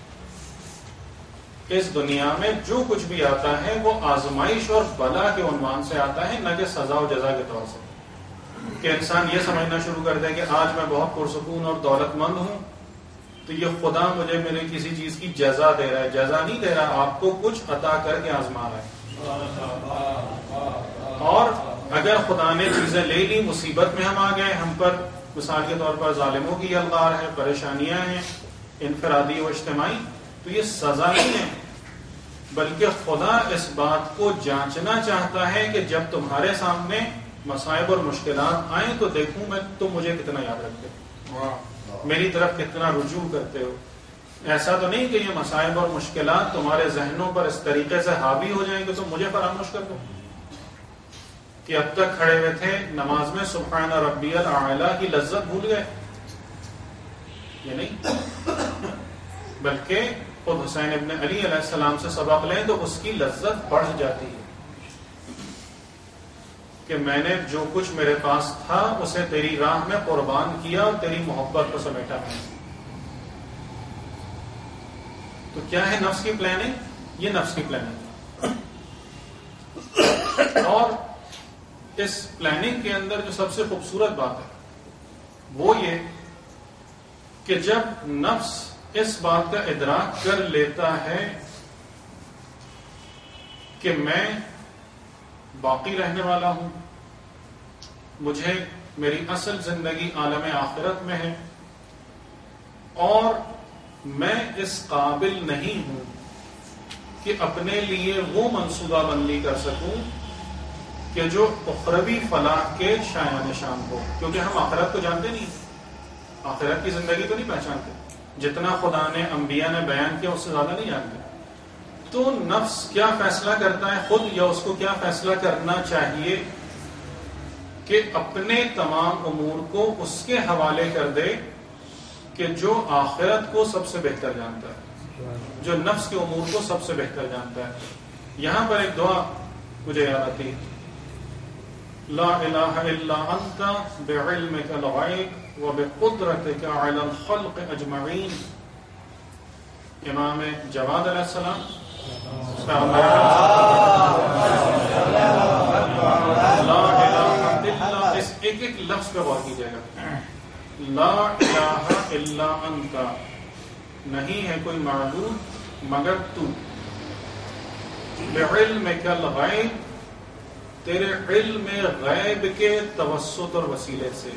اس دنیا میں جو کچھ بھی آتا ہے وہ آزمائش اور بلا کے عنوان سے آتا ہے، نہ کہ سزا و جزا کے طور سے۔ کہ انسان یہ سمجھنا شروع کر دے کہ آج میں بہت پرسکون اور دولت مند ہوں تو یہ خدا مجھے میرے کسی چیز کی جزا دے رہا ہے. جزا نہیں دے رہا، آپ کو کچھ عطا کر کے آزما رہا ہے. اور اگر خدا نے چیزیں لے لی، مصیبت میں ہم آ گئے، ہم پر مثال کے طور پر ظالموں کی الغار ہے، پریشانیاں ہیں انفرادی و اجتماعی، تو یہ سزا نہیں ہے، بلکہ خدا اس بات کو جانچنا چاہتا ہے کہ جب تمہارے سامنے مصائب اور مشکلات آئیں تو دیکھوں میں تم مجھے کتنا یاد رکھتے ہو، میری طرف کتنا رجوع کرتے ہو. ایسا تو نہیں کہ یہ مصائب اور مشکلات تمہارے ذہنوں پر اس طریقے سے حاوی ہو جائیں کہ تم مجھے فراموش کر دو کہ اب تک کھڑے ہوئے تھے نماز میں سبحان ربی الاعلی کی لذت بھول گئے. یہ نہیں، بلکہ خود حسین ابن علی علیہ السلام سے سبق لیں تو اس کی لذت بڑھ جاتی ہے کہ میں نے جو کچھ میرے پاس تھا اسے تیری راہ میں قربان کیا اور تیری محبت کو سمیٹا. تو کیا ہے نفس کی پلاننگ؟ یہ نفس کی پلاننگ. اور اس پلاننگ کے اندر جو سب سے خوبصورت بات ہے وہ یہ کہ جب نفس اس بات کا ادراک کر لیتا ہے کہ میں باقی رہنے والا ہوں، مجھے میری اصل زندگی عالم آخرت میں ہے اور میں اس قابل نہیں ہوں کہ اپنے لیے وہ منصوبہ بندی کر سکوں کہ جو اخروی فلاح کے شایان نشان ہو، کیونکہ ہم آخرت کو جانتے نہیں، آخرت کی زندگی تو نہیں پہچانتے، جتنا خدا نے انبیاء نے بیان کیا اس سے زیادہ نہیں جانتے. تو نفس کیا فیصلہ کرتا ہے خود، یا اس کو کیا فیصلہ کرنا چاہیے کہ اپنے تمام امور کو اس کے حوالے کر دے کہ جو آخرت کو سب سے بہتر جانتا ہے، جو نفس کے امور کو سب سے بہتر جانتا ہے. یہاں پر ایک دعا مجھے یاد آتی ہے، لا الہ الا انت بعلمک الغیب وبقدرتک علی الخلق اجمعین. امام جواد علیہ السلام لا الہ الا، اس ایک ایک لفظ پہ غور کیجیے گا. لا الہ الا انت، نہیں ہے کوئی معبود مگر تو، بعلمک الغیب، تیرے علم غیب کے توسط اور وسیلے سے،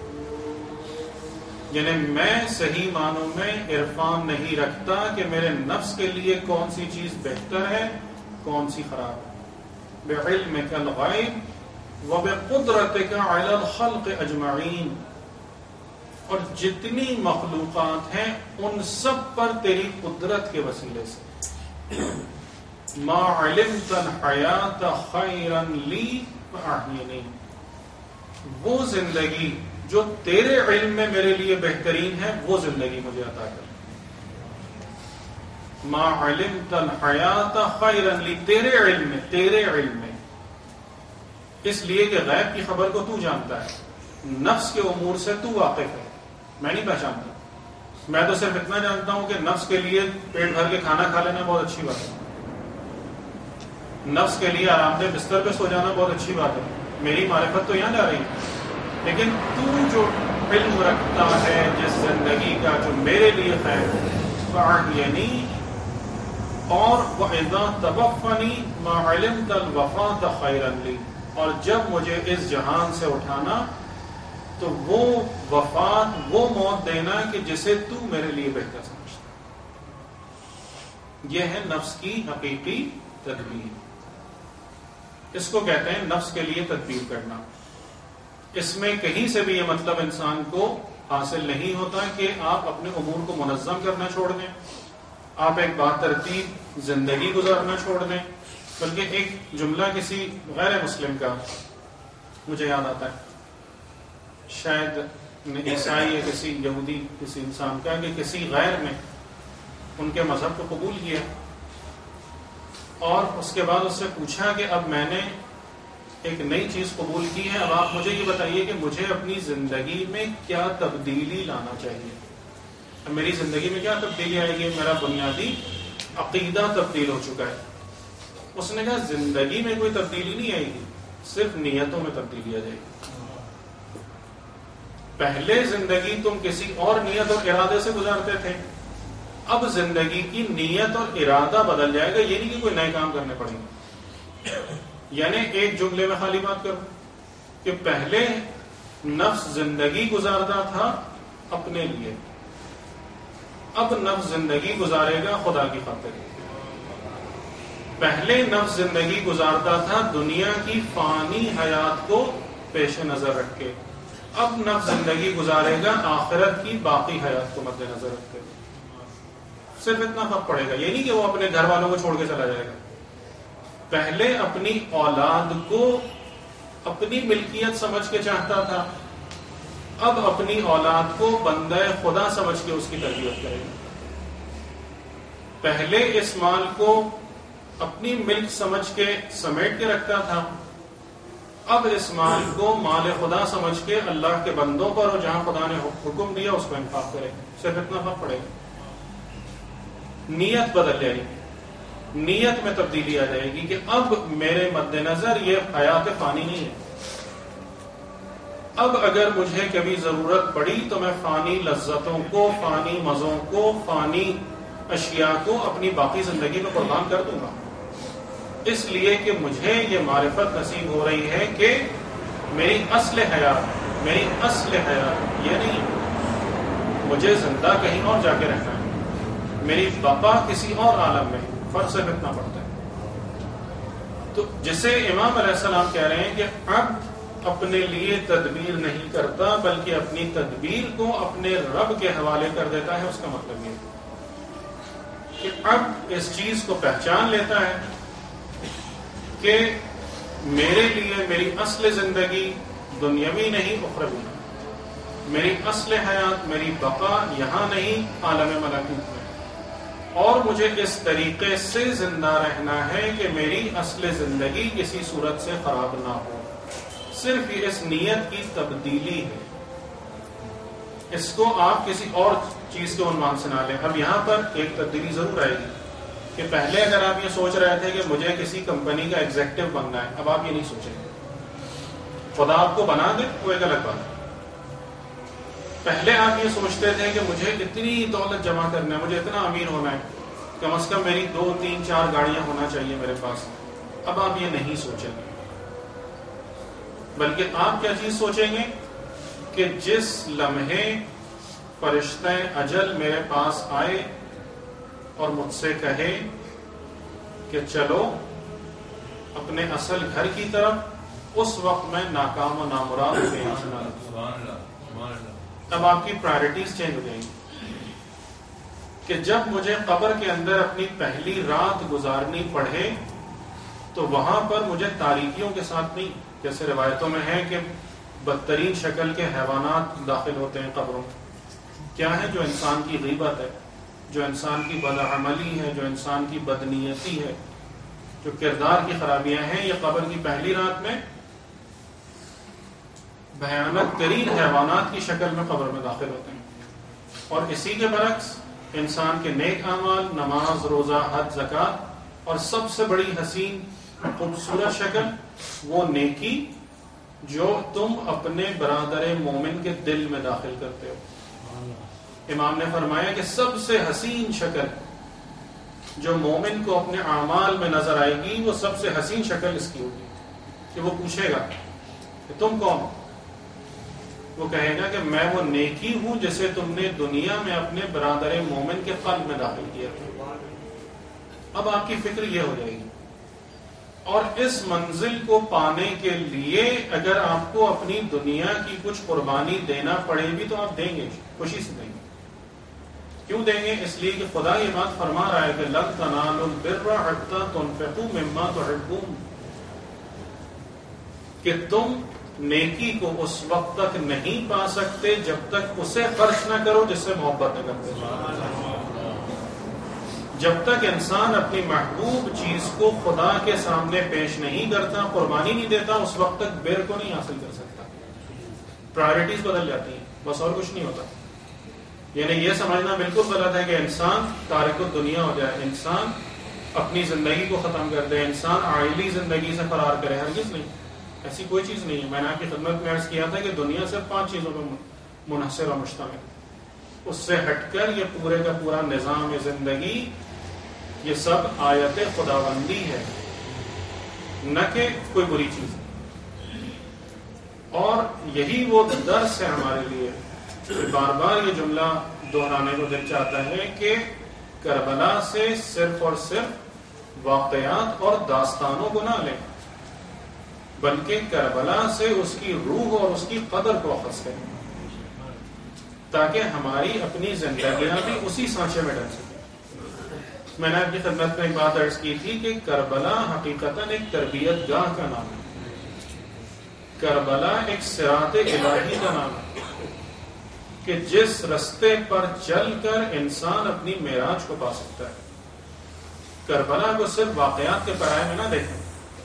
یعنی میں صحیح معنوں میں عرفان نہیں رکھتا کہ میرے نفس کے لیے کون سی چیز بہتر ہے کون سی خراب ہے. بعلمک الغیب وبقدرتک علی الخلق اجمعین، اور جتنی مخلوقات ہیں ان سب پر تیری قدرت کے وسیلے سے. ما علمت الحیات خیرا لی فاحینی، وہ زندگی جو تیرے علم میں میرے لیے بہترین ہے وہ زندگی مجھے عطا کر. ما علمت الحیات خیرا لی، تیرے علم میں، تیرے علم میں، اس لیے کہ غیب کی خبر کو تو جانتا ہے، نفس کے امور سے تو واقف ہے، میں نہیں پہچانتا. میں تو صرف اتنا جانتا ہوں کہ نفس کے لیے پیٹ بھر کے کھانا کھا لینا بہت اچھی بات ہے، نفس کے لیے آرام دہ بستر پہ سو جانا بہت اچھی بات ہے، میری معرفت تو یہاں جا رہی ہے. لیکن تو جو علم رکھتا ہے جس زندگی کا جو میرے لیے خیر فاحینی، اور وَإِذَا تَوَفَّنِي مَا عَلِمْتَ الْوَفَاةَ خَيْرًا لِي، اور جب مجھے اس جہان سے اٹھانا تو وہ وفات، وہ موت دینا کہ جسے تو میرے لیے بہتر سمجھتا. یہ ہے نفس کی حقیقی تدبیر، اس کو کہتے ہیں نفس کے لیے تدبیر کرنا. اس میں کہیں سے بھی یہ مطلب انسان کو حاصل نہیں ہوتا کہ آپ اپنے امور کو منظم کرنا چھوڑ دیں، آپ ایک با ترتیب زندگی گزارنا چھوڑ دیں. بلکہ ایک جملہ کسی غیر مسلم کا مجھے یاد آتا ہے، شاید عیسائی یا کسی یہودی کسی انسان کا، کہ کسی غیر نے ان کے مذہب کو قبول کیا اور اس کے بعد اس سے پوچھا کہ اب میں نے ایک نئی چیز قبول کی ہے، اب آپ مجھے یہ بتائیے کہ مجھے اپنی زندگی میں کیا تبدیلی لانا چاہیے. اب میری زندگی میں کیا تبدیلی آئے گی؟ میرا بنیادی عقیدہ تبدیل ہو چکا ہے. اس نے کہا زندگی میں کوئی تبدیلی نہیں آئے گی، صرف نیتوں میں تبدیلی آ جائے گی. پہلے زندگی تم کسی اور نیت اور ارادے سے گزارتے تھے، اب زندگی کی نیت اور ارادہ بدل جائے گا. یہ نہیں کہ کوئی نئے کام کرنے پڑیں گے. یعنی ایک جملے میں خالی بات کروں کہ پہلے نفس زندگی گزارتا تھا اپنے لیے، اب نفس زندگی گزارے گا خدا کی خاطر. پہلے نفس زندگی گزارتا تھا دنیا کی فانی حیات کو پیش نظر رکھ کے، اب نفس زندگی گزارے گا آخرت کی باقی حیات کو مد نظر رکھ کے. صرف اتنا فرق پڑے گا. یہ نہیں کہ وہ اپنے گھر والوں کو چھوڑ کے چلا جائے گا. پہلے اپنی اولاد کو اپنی ملکیت سمجھ کے چاہتا تھا، اب اپنی اولاد کو بندہ خدا سمجھ کے اس کی تربیت کرے گا. پہلے اس مال کو اپنی ملک سمجھ کے سمیٹ کے رکھتا تھا، اب اس مال کو مال خدا سمجھ کے اللہ کے بندوں پر اور جہاں خدا نے حکم دیا اس کو انفاق کرے. صرف اتنا فرق پڑے گا. نیت بدل جائے گی، نیت میں تبدیلی آ جائے گی کہ اب میرے مد نظر یہ حیات فانی نہیں ہے. اب اگر مجھے کبھی ضرورت پڑی تو میں فانی لذتوں کو، فانی مزوں کو، فانی اشیاء کو اپنی باقی زندگی میں قربان کر دوں گا، اس لیے کہ مجھے یہ معرفت نصیب ہو رہی ہے کہ میری اصل حیات میری اصل حیات یہ نہیں، مجھے زندہ کہیں اور جا کے رہنا ہے، میری بقا کسی اور عالم میں. فرق سے اتنا پڑتا ہے. تو جسے امام علیہ السلام کہہ رہے ہیں کہ اب اپنے لیے تدبیر نہیں کرتا بلکہ اپنی تدبیر کو اپنے رب کے حوالے کر دیتا ہے، اس کا مطلب یہ کہ اب اس چیز کو پہچان لیتا ہے کہ میرے لیے میری اصل زندگی دنیاوی نہیں اخروی، میری اصل حیات میری بقا یہاں نہیں عالم ملکوت میں، اور مجھے اس طریقے سے زندہ رہنا ہے کہ میری اصل زندگی کسی صورت سے خراب نہ ہو. صرف یہ اس نیت کی تبدیلی ہے. اس کو آپ کسی اور چیز کے عنوان سے نہ لیں. اب یہاں پر ایک تبدیلی ضرور آئے گی کہ پہلے اگر آپ یہ سوچ رہے تھے کہ مجھے کسی کمپنی کا ایگزیکٹو بننا ہے، اب آپ یہ نہیں سوچیں گے. خدا آپ کو بنا دے وہ ایک الگ بات ہے. پہلے آپ یہ سوچتے تھے کہ مجھے اتنی دولت جمع کرنا ہے، مجھے اتنا امیر ہونا ہے، کم از کم میری دو تین چار گاڑیاں ہونا چاہیے میرے پاس. اب آپ یہ نہیں سوچیں گے، بلکہ آپ کیا چیز سوچیں گے کہ جس لمحے فرشتہ اجل میرے پاس آئے اور مجھ سے کہے کہ چلو اپنے اصل گھر کی طرف، اس وقت میں ناکام و نامراد ہو گئی. اب آپ کی پرائرٹیز چینج ہو جائیں گی کہ جب مجھے قبر کے اندر اپنی پہلی رات گزارنی پڑے تو وہاں پر مجھے تاریکیوں کے ساتھ نہیں، جیسے روایتوں میں ہے کہ بدترین شکل کے حیوانات داخل ہوتے ہیں قبروں. کیا ہے؟ جو انسان کی غیبت ہے، جو انسان کی بدعملی ہے، جو انسان کی بدنیتی ہے، جو کردار کی خرابیاں ہیں. یہ قبر کی پہلی رات میں بھیانک ترین حیوانات کی شکل میں قبر میں داخل ہوتے ہیں. اور اسی کے برعکس انسان کے نیک اعمال، نماز، روزہ، حج، زکوٰۃ، اور سب سے بڑی حسین خوبصورت شکل وہ نیکی جو تم اپنے برادر مومن کے دل میں داخل کرتے ہو. امام نے فرمایا کہ سب سے حسین شکل جو مومن کو اپنے اعمال میں نظر آئے گی وہ سب سے حسین شکل اس کی ہوگی کہ وہ پوچھے گا کہ تم کون؟ وہ کہے گا کہ میں وہ نیکی ہوں جسے تم نے دنیا میں اپنے برادر مومن کے قلب میں داخل کیا. اب آپ کی فکر یہ ہو جائے گی. اور اس منزل کو پانے کے لیے اگر آپ کو اپنی دنیا کی کچھ قربانی دینا پڑے بھی تو آپ دیں گے، خوشی سے دیں گے. کیوں دیں گے؟ اس لیے کہ خدا یہ بات فرما رہا ہے کہ لن تنالوا البر حتى تنفقوا مما تحبون، کہ تم نیکی کو اس وقت تک نہیں پا سکتے جب تک اسے خرچ نہ کرو جس سے محبت نہ کرتے. جب تک انسان اپنی محبوب چیز کو خدا کے سامنے پیش نہیں کرتا، قربانی نہیں دیتا، اس وقت تک بر کو نہیں حاصل کر سکتا. پرائرٹیز بدل جاتی ہیں، بس اور کچھ نہیں ہوتا. یعنی یہ سمجھنا بالکل غلط ہے کہ انسان تارک الدنیا ہو جائے، انسان اپنی زندگی کو ختم کر دے، انسان عائلی زندگی سے فرار کرے. ہرگز نہیں، ایسی کوئی چیز نہیں ہے. میں نے آپ کی خدمت میں عرض کیا تھا کہ دنیا صرف پانچ چیزوں پہ منحصر و مشتمل. اس سے ہٹ کر یہ پورے کا پورا نظام زندگی یہ سب آیت خداوندی ہے، نہ کہ کوئی بری چیز. اور یہی وہ درس ہے ہمارے لیے کہ بار بار یہ جملہ دہرانے کو دل چاہتا ہے کہ کربلا سے صرف اور صرف واقعات اور داستانوں کو نہ لیں، بلکہ کربلا سے اس کی روح اور اس کی قدر کو اخذ کریں، تاکہ ہماری اپنی زندگیاں بھی اسی سانچے میں ڈل سکیں. میں نے آپ کی خدمت میں ایک بات عرض کی تھی کہ کربلا حقیقتاً ایک تربیت گاہ کا نام ہے. کربلا ایک صراط الہی کا نام ہے کہ جس رستے پر چل کر انسان اپنی معراج کو پا سکتا ہے. کربلا کو صرف واقعات کے پرائے میں نہ دیکھیں،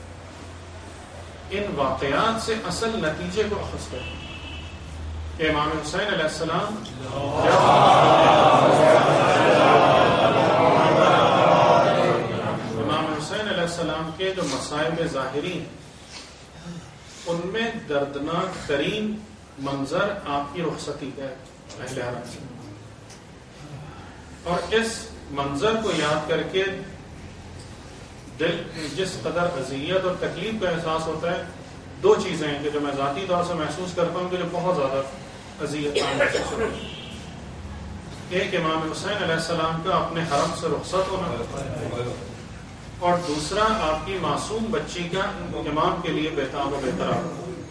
ان واقعات سے اصل نتیجے کو اخذ کریں. امام حسین علیہ السلام امام حسین علیہ السلام کے جو مصائب ظاہری ہیں ان میں دردناک ترین منظر آپ کی رخصتی کا ہے اہل حرم سے. اور اس منظر کو یاد کر کے دل جس قدر اذیت اور تکلیف کا احساس ہوتا ہے، دو چیزیں ہیں کہ جو میں ذاتی طور سے محسوس کرتا ہوں کہ جو بہت زیادہ اذیت محسوس ہوتی ہے. ایک امام حسین علیہ السلام کا اپنے حرم سے رخصت ہونا، اور دوسرا آپ کی معصوم بچی کا امام کے لیے بےتاب و بےقرار.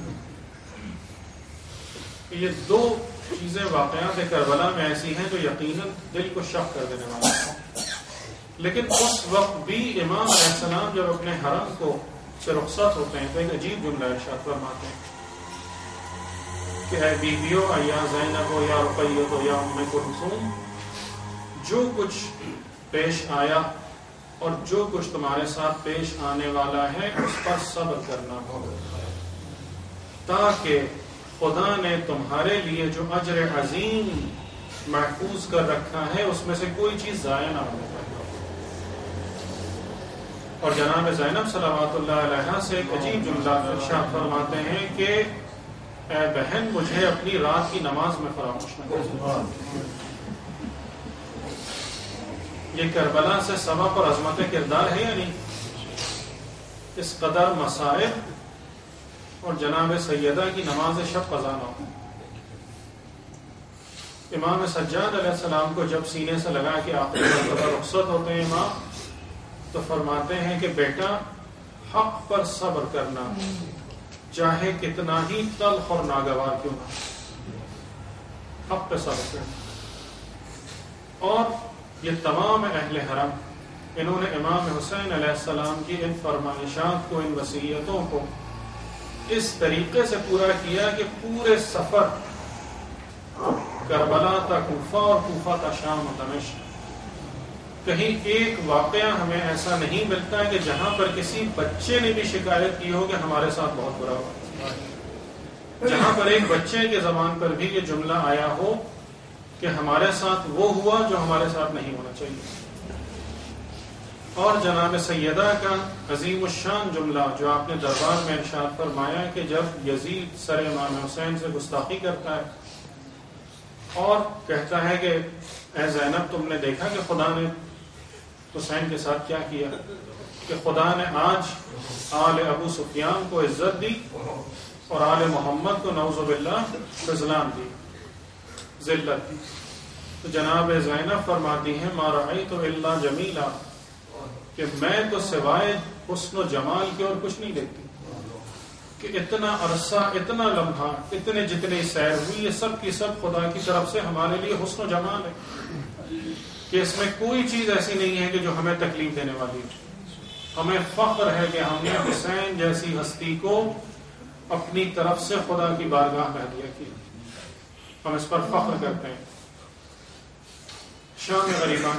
یہ دو چیزیں واقعات کربلا میں ایسی ہیں جو یقیناً دل کو شق کر دینے والی ہیں. لیکن اس وقت بھی امام علیہ السلام جب اپنے حرم کو سے رخصت ہوتے ہیں تو ایک عجیب جملہ ارشاد فرماتے ہیں کہ اے بیویو یا زینب ہو یا رقیہ ہو یا ام کلثوم، جو کچھ پیش آیا اور جو کچھ تمہارے ساتھ پیش آنے والا ہے اس پر صبر کرنا ہو، تاکہ خدا نے تمہارے لیے جو اجر عظیم محفوظ کر رکھا ہے اس میں سے کوئی چیز ضائع نہ ہونے پائے. اور جناب زینب صلوات اللہ علیہا سے ایک عجیب جملہ ارشاد فرماتے ہیں کہ اے بہن مجھے اپنی رات کی نماز میں فراموش نہ کرنا. یہ کربلا سے سبب اور عظمت کردار ہے یا نہیں؟ اس قدر مصائب اور جناب سیدہ کی نماز شب قضا نہ ہو. امام سجاد علیہ السلام کو جب سینے سے لگا کہ آخری مرتبہ رخصت ہوتے ہیں امام، تو فرماتے ہیں کہ بیٹا حق پر صبر کرنا چاہے کتنا ہی تلخ اور ناگوار کیوں نہ، حق پہ صبر کرنا. اور یہ تمام اہل حرم انہوں نے امام حسین علیہ السلام کی ان فرمائشات کو، ان وصیتوں کو اس طریقے سے پورا کیا کہ پورے سفر کربلا تا کوفہ اور کوفہ تا شام و دمشق کہیں ایک واقعہ ہمیں ایسا نہیں ملتا ہے کہ جہاں پر کسی بچے نے بھی شکایت کی ہو کہ ہمارے ساتھ بہت برا ہوا، جہاں پر ایک بچے کے زبان پر بھی یہ جملہ آیا ہو کہ ہمارے ساتھ وہ ہوا جو ہمارے ساتھ نہیں ہونا چاہیے. اور جناب سیدہ کا عظیم الشان جملہ جو آپ نے دربار میں ارشاد فرمایا کہ جب یزید سر امام حسین سے گستاخی کرتا ہے اور کہتا ہے کہ اے زینب تم نے دیکھا کہ خدا نے حسین کے ساتھ کیا کیا، کہ خدا نے آج آل ابو سفیان کو عزت دی اور آل محمد کو نعوذ باللہ خذلان دی، ذلت دی. تو جناب زینب فرماتی ہیں ما رأیت الا جمیلا، کہ میں تو سوائے حسن و جمال کے اور کچھ نہیں دیکھتی. کہ اتنا عرصہ، اتنا لمحہ، اتنے جتنے سیر ہوئی یہ سب کی سب خدا کی طرف سے ہمارے لیے حسن و جمال ہے، کہ اس میں کوئی چیز ایسی نہیں ہے کہ جو ہمیں تکلیف دینے والی ہے. ہمیں فخر ہے کہ ہم نے حسین جیسی ہستی کو اپنی طرف سے خدا کی بارگاہ میں ہدیہ کیا، ہم اس پر فخر کرتے ہیں. شان غریبان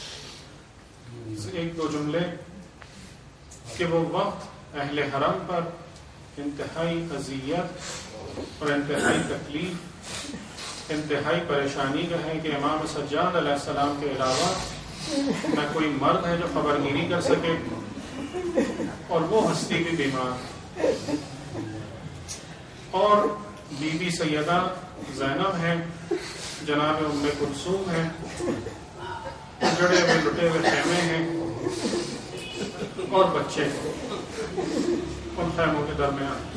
ایک دو جملے کہ وہ وقت اہل حرم پر انتہائی اذیت اور انتہائی تکلیف، انتہائی پریشانی کا ہے کہ امام سجاد علیہ السلام کے علاوہ نہ کوئی مرد ہے جو خبرگیری کر سکے، اور وہ ہستی بھی بیمار. اور بی بی سیدہ زینب ہیں، جناب ام کلثوم ہیں، جڑے ہوئے لٹے ہوئے خیمے ہیں اور بچے ان خیموں کے درمیان.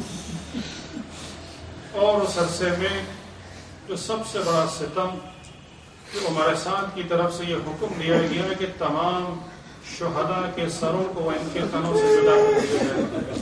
اور اس عرصے میں جو سب سے بڑا ستم کہ عمر سعد کی طرف سے یہ حکم دیا گیا کہ تمام شہداء کے سروں کو ان کے تنوں سے جدا کر دیا جائے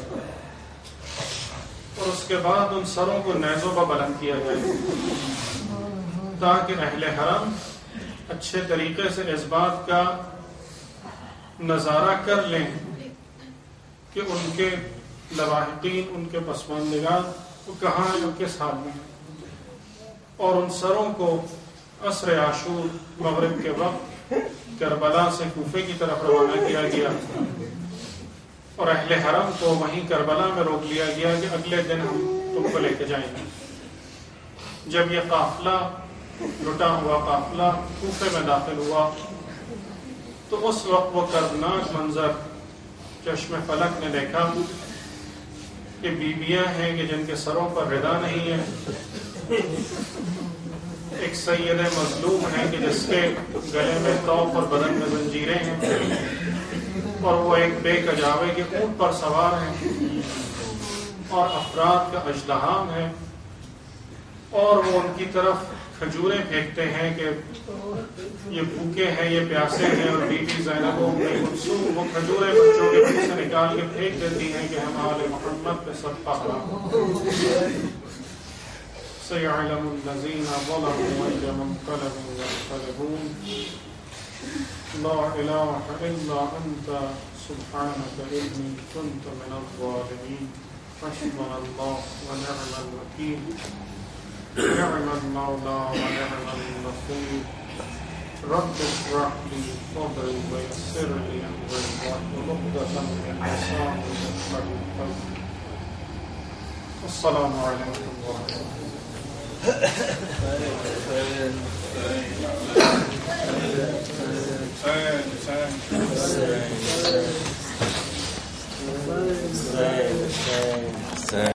اور اس کے بعد ان سروں کو نیزوں پر بلند کیا جائے تاکہ اہل حرم اچھے طریقے سے اس بات کا نظارہ کر لیں کہ ان کے لواحقین، ان کے پسماندگان وہ کہاں ہیں، کس حال میں ہیں. اور ان سروں کو عصر عاشور مغرب کے وقت کربلا سے کوفے کی طرف روانہ کیا گیا اور اہل حرم کو وہیں کربلا میں روک لیا گیا کہ اگلے دن ہم تم کو لے کے جائیں گے. جب یہ قافلہ لٹا ہوا قافلہ کوفے میں داخل ہوا تو اس وقت وہ دردناک منظر چشم فلک نے دیکھا کہ بیویاں ہیں کہ جن کے سروں پر ردا نہیں ہے، ایک سید مظلوم ہے کہ جس کے گلے میں طوق اور بدن میں زنجیریں ہیں، اور وہ ایک بے کجاوے کے اونٹ پر سوار ہیں اور افراد کا اژدہام ہے، اور وہ ان کی طرف کھجوریں پھینکتے ہیں کہ یہ بھوکے ہیں، یہ پیاسے ہیں. اور بی بی زینب و ام کلثوم وہ کھجوریں بچوں کے منہ سے نکال کے پھینک دیتی ہیں کہ ہم آل محمد پہ صدقہ کریں. سيعلم الذين ظلموا أي منقلب ينقلبون. لا إله إلا أنت سبحانك إني كنت من الظالمين. حسبنا الله ونعم الوكيل. نعم المولى ونعم النصير. رب اشرح لي صدري ويسر لي أمري واحلل عقدة من لساني يفقهوا قولي. السلام عليكم ورحمة الله. Same, same. Same, same.